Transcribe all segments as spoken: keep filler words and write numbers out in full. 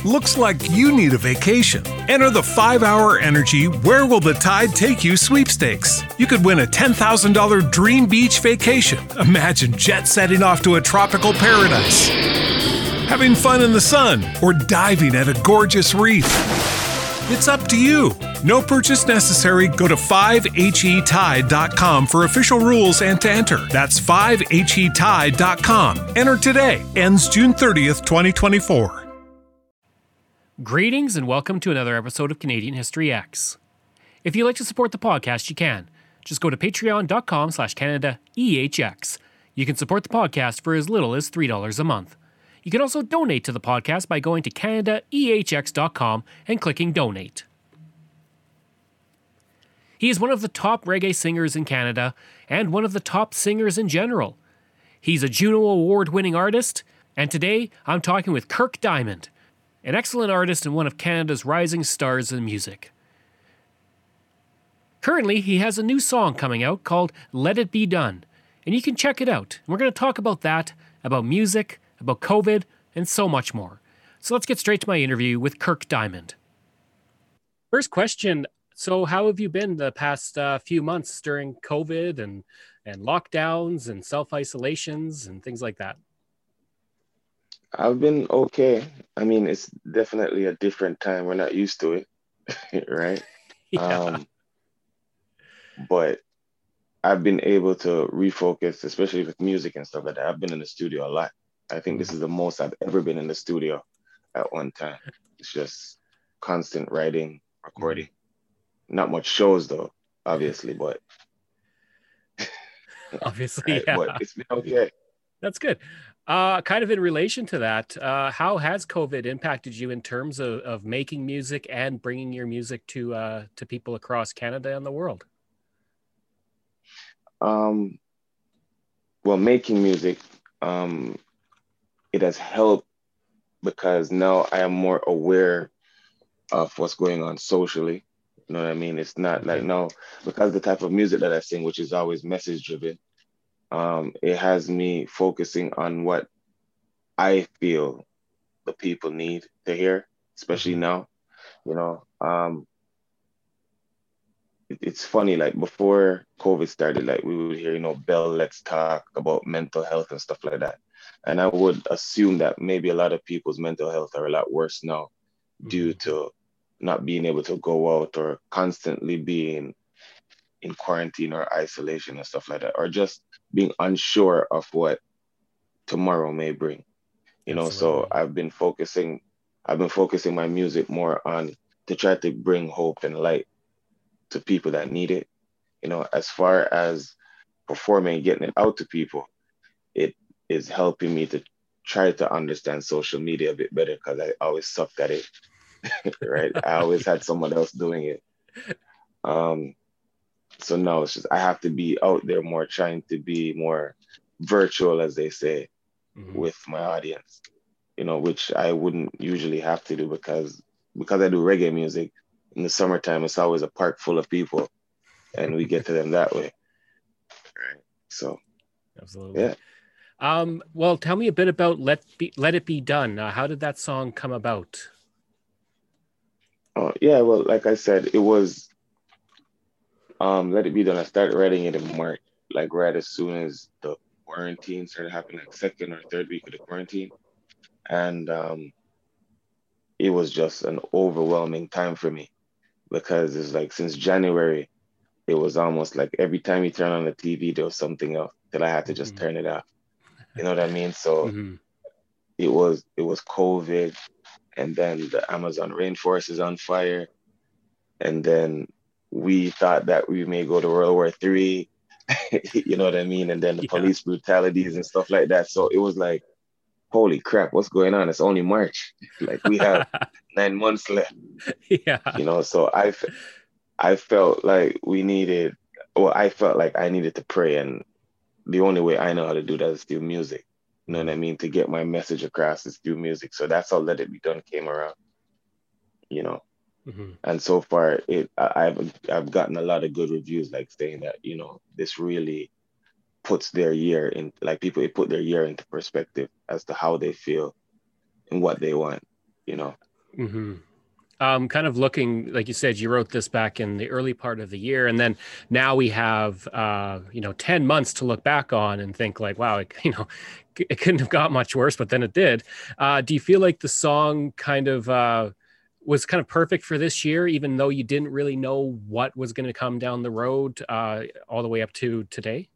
Looks like you need a vacation. Enter the five hour Energy Where Will the Tide Take You sweepstakes. You could win a ten thousand dollars dream beach vacation. Imagine jet setting off to a tropical paradise, having fun in the sun, or diving at a gorgeous reef. It's up to you. No purchase necessary. Go to five H E tide dot com for official rules and to enter. That's five H E tide dot com. Enter today. Ends June thirtieth, twenty twenty-four. Greetings and welcome to another episode of Canadian History X. If you'd like to support the podcast, you can. Just go to patreon dot com slash Canada E H X. You can support the podcast for as little as three dollars a month. You can also donate to the podcast by going to Canada E H X dot com and clicking Donate. He is one of the top reggae singers in Canada and one of the top singers in general. He's a Juno Award-winning artist, and today I'm talking with Kirk Diamond, an excellent artist and one of Canada's rising stars in music. Currently, he has a new song coming out called Let It Be Done, and you can check it out. We're going to talk about that, about music, about COVID, and so much more. So let's get straight to my interview with Kirk Diamond. First question, so how have you been the past uh, few months during COVID and, and lockdowns and self-isolations and things like that? I've been okay. I mean, it's definitely a different time. We're not used to it, right? Yeah. Um, but I've been able to refocus, especially with music and stuff like that. I've been in the studio a lot. I think this is the most I've ever been in the studio at one time. It's just constant writing, recording. Not much shows though, obviously, but Obviously, right? yeah. But it's been okay. That's good. Uh, kind of in relation to that, uh, how has COVID impacted you in terms of, of making music and bringing your music to uh, to people across Canada and the world? Um, well, making music, um, it has helped because now I am more aware of what's going on socially. You know what I mean? It's not like now, because the type of music that I sing, which is always message driven, um, it has me focusing on what I feel the people need to hear, especially now. You know, um, it, it's funny, like before COVID started, like we would hear, you know, Bell, let's talk about mental health and stuff like that. And I would assume that maybe a lot of people's mental health are a lot worse now due to not being able to go out or constantly being in quarantine or isolation and stuff like that, or just being unsure of what tomorrow may bring, you know. So I've been focusing, I've been focusing my music more on to try to bring hope and light to people that need it. You know, as far as performing, getting it out to people, it is helping me to try to understand social media a bit better because I always sucked at it, right? I always had someone else doing it. Um, So now it's just, I have to be out there more, trying to be more virtual, as they say, mm-hmm. with my audience, you know, which I wouldn't usually have to do because, because I do reggae music in the summertime, it's always a park full of people and we get to them that way. Right. So, absolutely. Yeah. Um, well, tell me a bit about Let Be, Let It Be Done. Uh, how did that song come about? Oh, yeah. Well, like I said, it was, Um, Let It Be Done. I started writing it in March, like right as soon as the quarantine started happening, like second or third week of the quarantine. And um, it was just an overwhelming time for me because it's like since January, it was almost like every time you turn on the T V, there was something else that I had to just mm-hmm. turn it off. You know what I mean? So mm-hmm. it was it was COVID, and then the Amazon rainforest is on fire, and then we thought that we may go to World War Three, you know what I mean? And then the yeah. police brutalities and stuff like that. So it was like, holy crap, what's going on? It's only March. Like we have nine months left. Yeah. You know, so I, I felt like we needed, well, I felt like I needed to pray. And the only way I know how to do that is through music. You know what I mean? To get my message across is through music. So that's how Let It Be Done came around, you know? Mm-hmm. And so far, it I've I've gotten a lot of good reviews, like saying that, you know, this really puts their year in, like people it put their year into perspective as to how they feel and what they want, you know. Mm-hmm. Um, kind of looking, like you said, you wrote this back in the early part of the year, and then now we have, uh, you know, ten months to look back on and think like, wow, it, you know, it couldn't have got much worse, but then it did. Uh, do you feel like the song kind of uh, was kind of perfect for this year, even though you didn't really know what was going to come down the road uh, all the way up to today?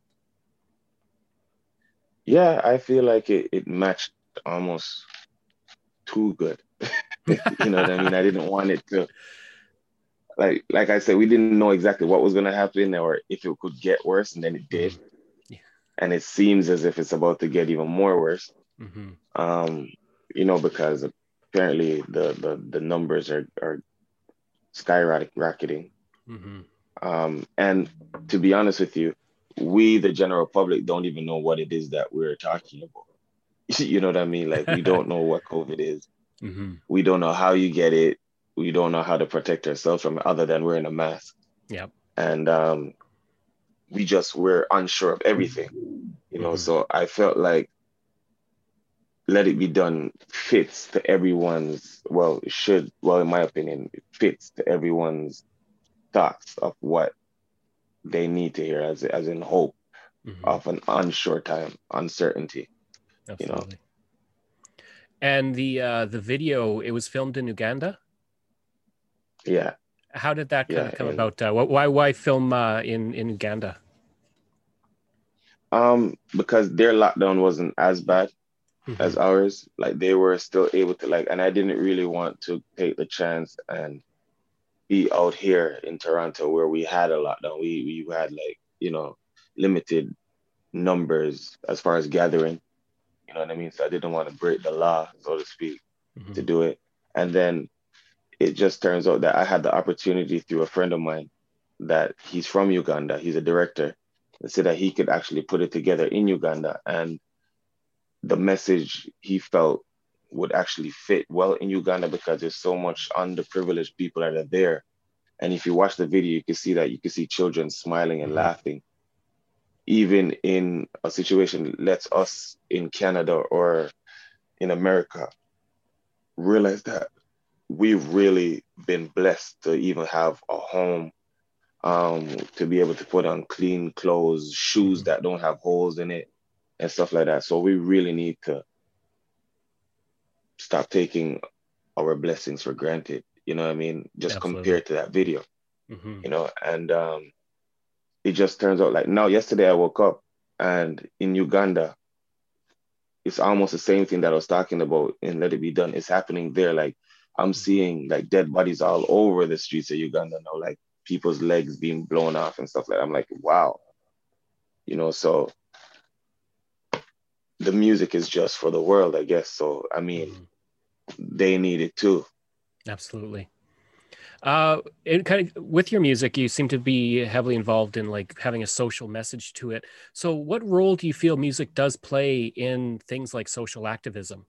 Yeah, I feel like it, it matched almost too good. You know what I mean? I didn't want it to, like like I said, we didn't know exactly what was gonna happen or if it could get worse, and then it did. Mhm. Yeah. And it seems as if it's about to get even more worse. Mm-hmm. Um, you know, because apparently the the, the numbers are, are skyrocketing. Mm-hmm. Um, and to be honest with you, we, the general public, don't even know what it is that we're talking about. You know what I mean? Like, we don't know what COVID is. Mm-hmm. We don't know how you get it. We don't know how to protect ourselves from it other than wearing a mask. Yep. And um, we just, we're unsure of everything, you know? Mm-hmm. So I felt like Let It Be Done fits to everyone's, well, it should, well, in my opinion, it fits to everyone's thoughts of what they need to hear, as, as in hope Mm-hmm. of an unsure time, uncertainty, you know? Absolutely. And the uh, the video, it was filmed in Uganda. Yeah, How did that kind yeah. of come And about? Uh, wh- why why film uh, in in Uganda? um, because their lockdown wasn't as bad Hmm. as ours. Like, they were still able to, like, and I didn't really want to take the chance and be out here in Toronto where we had a lockdown. We we had, like, you know, limited numbers as far as gathering. You know what I mean? So I didn't want to break the law, so to speak, Hmm. to do it. And then it just turns out that I had the opportunity through a friend of mine that he's from Uganda. He's a director, and said that he could actually put it together in Uganda. And the message he felt would actually fit well in Uganda because there's so much underprivileged people that are there. And if you watch the video, you can see that you can see children smiling and Hmm. laughing, even in a situation lets us in Canada or in America realize that we've really been blessed to even have a home, um, to be able to put on clean clothes, shoes Hmm. that don't have holes in it, and stuff like that. So we really need to stop taking our blessings for granted. You know what I mean? Just Absolutely. compared to that video, Hmm. you know, and um, it just turns out like now, yesterday I woke up and in Uganda, it's almost the same thing that I was talking about in Let It Be Done. It's happening there. Like, I'm Hmm. seeing like dead bodies all over the streets of Uganda now, like people's legs being blown off and stuff like that. I'm like, wow, you know, so the music is just for the world, I guess. So, I mean, Hmm. they need it too. Absolutely. Uh, and kind of with your music, you seem to be heavily involved in like having a social message to it. So, what role do you feel music does play in things like social activism?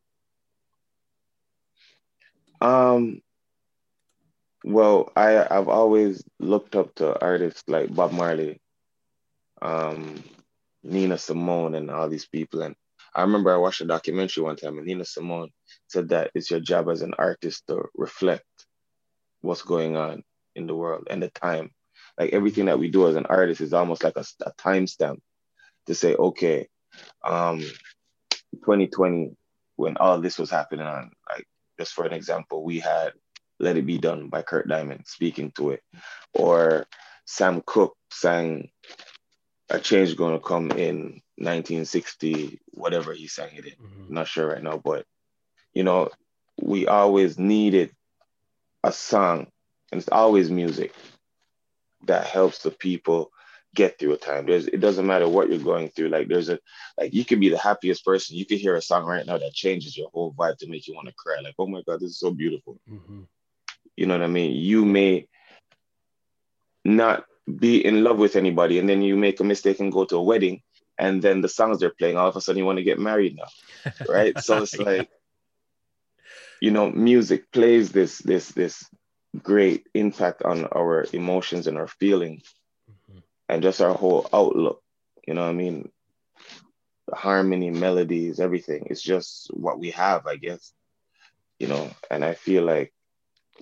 Um, well, I I've always looked up to artists like Bob Marley, um, Nina Simone, and all these people. And I remember I watched a documentary one time, and Nina Simone said that it's your job as an artist to reflect what's going on in the world and the time. Like, everything that we do as an artist is almost like a, a timestamp to say, okay, um, twenty twenty, when all this was happening on, like, just for an example, we had Let It Be Done by Kurt Diamond speaking to it, or Sam Cooke sang A Change Gonna Come in nineteen sixty, whatever he sang it in. Hmm. I'm not sure right now, but you know, we always needed a song, and it's always music that helps the people get through a time. There's, it doesn't matter what you're going through. Like, there's a, like, you could be the happiest person. You could hear a song right now that changes your whole vibe to make you want to cry. Like, oh my God, this is so beautiful. Hmm. You know what I mean? You may not be in love with anybody, and then you make a mistake and go to a wedding, and then the songs they're playing, all of a sudden you want to get married now, right? So it's Yeah. like, you know, music plays this this this great impact on our emotions and our feelings Mhm. and just our whole outlook. You know what I mean? The harmony, melodies, everything. It's just what we have, I guess, you know. And I feel like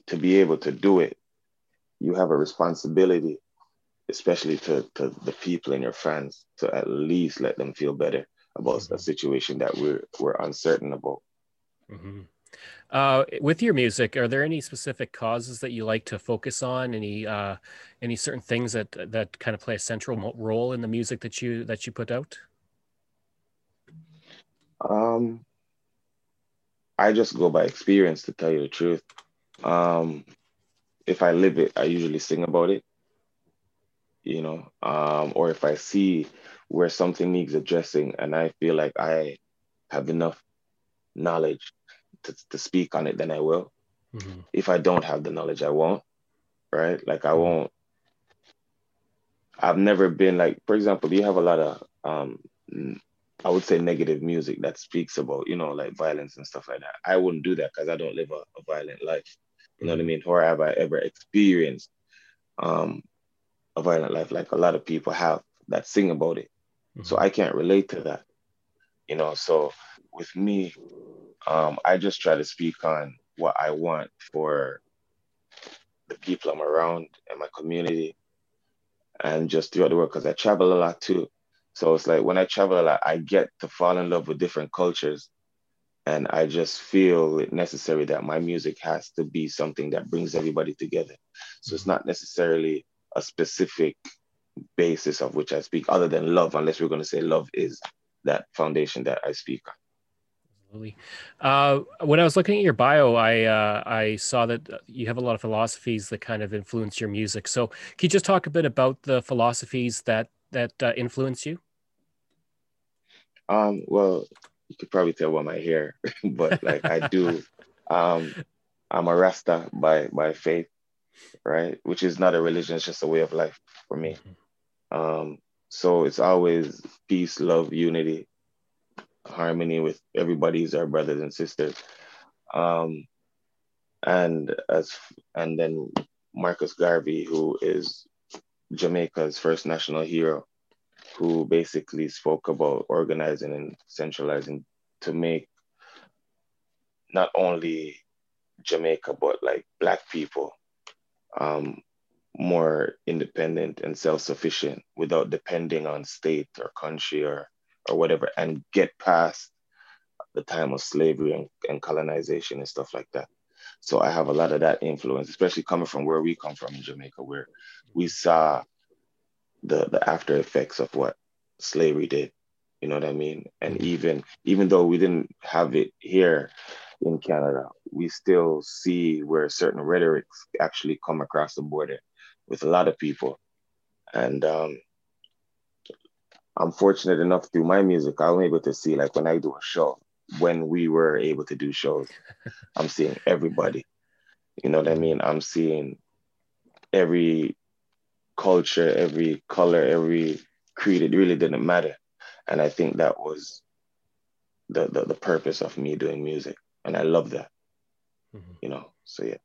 to be able to do it, you have a responsibility, especially to, to the people and your fans, to at least let them feel better about Mm-hmm. a situation that we're we're uncertain about. Mm-hmm. Uh, with your music, are there any specific causes that you like to focus on? Any uh, any certain things that that kind of play a central role in the music that you that you put out? Um, I just go by experience, to tell you the truth. Um, if I live it, I usually sing about it, you know. Um, or if I see where something needs addressing and I feel like I have enough knowledge to, to speak on it, then I will. Mm-hmm. If I don't have the knowledge, I won't, right? Like I Mm-hmm. won't, I've never been like, for example, you have a lot of, um, n- I would say negative music that speaks about, you know, like violence and stuff like that. I wouldn't do that because I don't live a, a violent life. You know what I Mm-hmm. mean? Or have I ever experienced um, a violent life like a lot of people have that sing about it? So Mm-hmm. I can't relate to that, you know? So with me, um, I just try to speak on what I want for the people I'm around and my community and just throughout the world because I travel a lot too. So it's like when I travel a lot, I get to fall in love with different cultures. And I just feel it necessary that my music has to be something that brings everybody together. So it's Mm-hmm. not necessarily a specific basis of which I speak, other than love, unless we're going to say love is that foundation that I speak on. Absolutely. Uh, when I was looking at your bio, I uh, I saw that you have a lot of philosophies that kind of influence your music. So, can you just talk a bit about the philosophies that that uh, influence you? Um, well, you could probably tell by my hair, but like I do, um, I'm a Rasta by by faith, right? Which is not a religion, it's just a way of life for me. Mhm. Um, so it's always peace, love, unity, harmony with everybody's our brothers and sisters. Um, and as and then Marcus Garvey, who is Jamaica's first national hero, who basically spoke about organizing and centralizing to make not only Jamaica but like Black people um, more independent and self-sufficient without depending on state or country or or whatever, and get past the time of slavery and, and colonization and stuff like that. So I have a lot of that influence, especially coming from where we come from in Jamaica, where we saw the the after effects of what slavery did. You know what I mean? And Mhm. even even though we didn't have it here in Canada, we still see where certain rhetorics actually come across the border with a lot of people. And um, I'm fortunate enough through my music, I'm able to see like when I do a show, when we were able to do shows, I'm seeing everybody. You know what I Mhm. mean? I'm seeing every culture, every color, every creed. It really didn't matter. And I think that was the, the, the purpose of me doing music. And I love that, Mhm. you know? So yeah.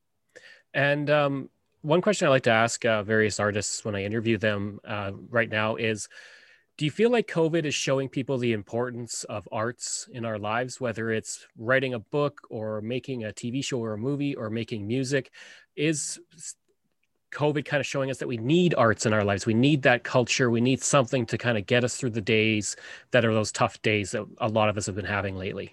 And um, one question I like to ask uh, various artists when I interview them uh, right now is, do you feel like COVID is showing people the importance of arts in our lives, whether it's writing a book or making a T V show or a movie or making music? Is COVID kind of showing us that we need arts in our lives? We need that culture. We need something to kind of get us through the days that are those tough days that a lot of us have been having lately.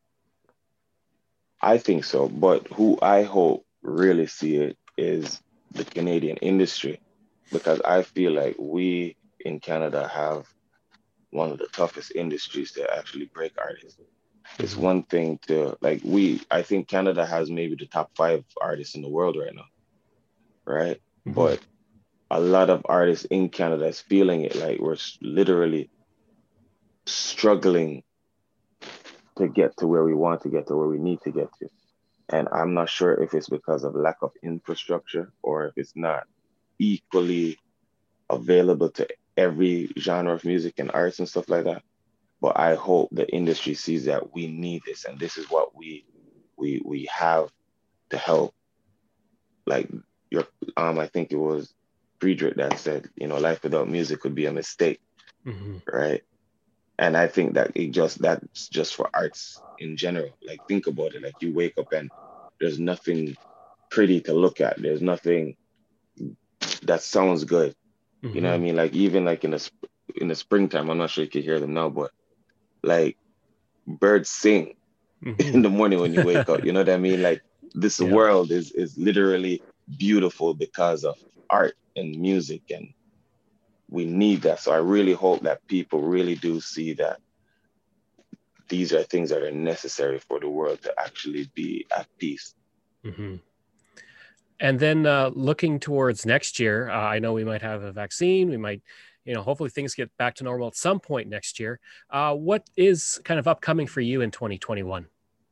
I think so. But who I hope really see it is the Canadian industry, because I feel like we in Canada have one of the toughest industries to actually break artists. It's Mhm. one thing to like we I think Canada has maybe the top five artists in the world right now, right? Mhm. But a lot of artists in Canada is feeling it like we're s- literally struggling to get to where we want to get to where we need to get to. And I'm not sure if it's because of lack of infrastructure or if it's not equally available to every genre of music and arts and stuff like that. But I hope the industry sees that we need this and this is what we we we have to help. Like your um I think it was Friedrich that said, you know, life without music would be a mistake, Mhm. right? And I think that it just that's just for arts in general. Like think about it. Like you wake up and there's nothing pretty to look at. There's nothing that sounds good. Mm-hmm. You know what I mean? Like even like in the in the springtime, I'm not sure you can hear them now, but like birds sing mm-hmm. in the morning when you wake up. You know what I mean? Like this yeah. world is is literally beautiful because of art and music, and we need that. So I really hope that people really do see that these are things that are necessary for the world to actually be at peace. Mm-hmm. And then uh, looking towards next year, uh, I know we might have a vaccine. We might, you know, hopefully things get back to normal at some point next year. Uh, what is kind of upcoming for you in twenty twenty-one?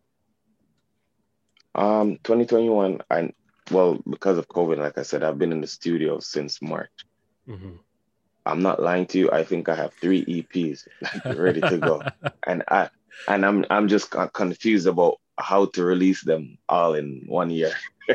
Um, twenty twenty-one, I well, because of COVID, like I said, I've been in the studio since March. Mm-hmm. I'm not lying to you. I think I have three E Ps like, ready to go, and I and I'm I'm just confused about how to release them all in one year.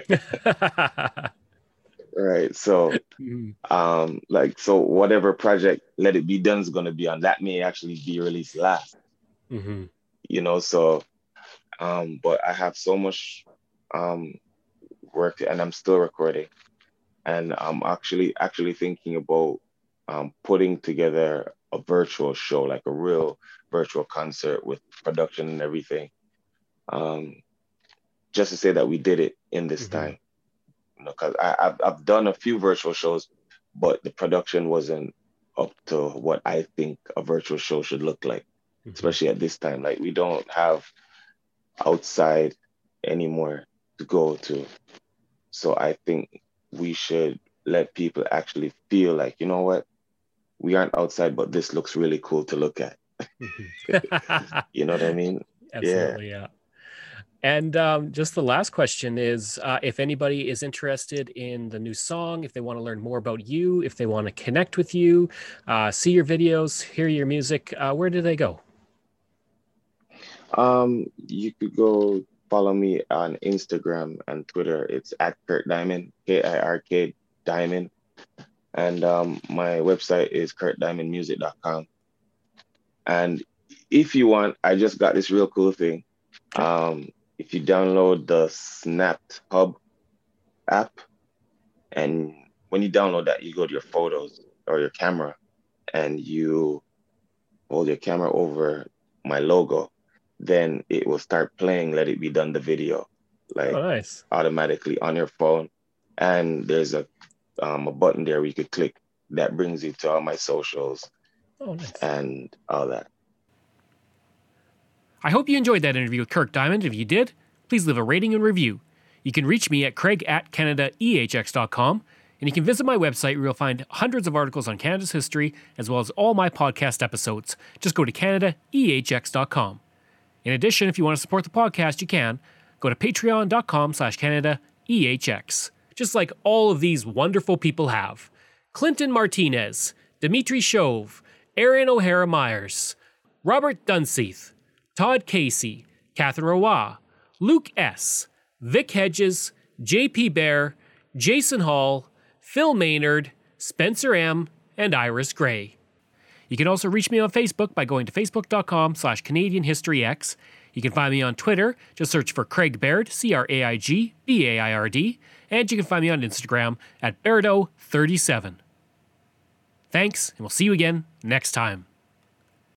Right. So, um, like, so whatever project Let It Be Done is going to be on, that may actually be released last. Mm-hmm. You know, so, um, but I have so much um work, and I'm still recording, and I'm actually actually thinking about um putting together a virtual show, like a real virtual concert with production and everything. Um, just to say that we did it in this mm-hmm. time, you know, because I've I've done a few virtual shows, but the production wasn't up to what I think a virtual show should look like, mm-hmm. especially at this time. Like we don't have outside anymore to go to, so I think we should let people actually feel like, you know what, we aren't outside, but this looks really cool to look at. Mm-hmm. You know what I mean? Absolutely, yeah. yeah. And um, just the last question is, uh, if anybody is interested in the new song, if they want to learn more about you, if they want to connect with you, uh, see your videos, hear your music, uh, where do they go? Um, you could go follow me on Instagram and Twitter. It's at Kurt Diamond, K I R K Diamond. And um, my website is kurt diamond music dot com. And if you want, I just got this real cool thing. Okay. Um, if you download the Snapped Hub app, and when you download that, you go to your photos or your camera, and you hold your camera over my logo, then it will start playing Let It Be Done, the video, like oh, nice. automatically on your phone. And there's a um, a button there where you could click that brings you to all my socials oh, nice. and all that. I hope you enjoyed that interview with Kirk Diamond. If you did, please leave a rating and review. You can reach me at craig at canada e h x dot com, and you can visit my website where you'll find hundreds of articles on Canada's history, as well as all my podcast episodes. Just go to canada e h x dot com. In addition, if you want to support the podcast, you can. Go to patreon dot com slash canada e h x. Just like all of these wonderful people have. Clinton Martinez, Dimitri Chauve, Aaron O'Hara Myers, Robert Dunseith, Todd Casey, Catherine Roy, Luke S., Vic Hedges, J P Bear, Jason Hall, Phil Maynard, Spencer M., and Iris Gray. You can also reach me on Facebook by going to facebook dot com slash Canadian History X. You can find me on Twitter. Just search for Craig Baird, C R A I G B A I R D. And you can find me on Instagram at Bairdo thirty-seven. Thanks, and we'll see you again next time.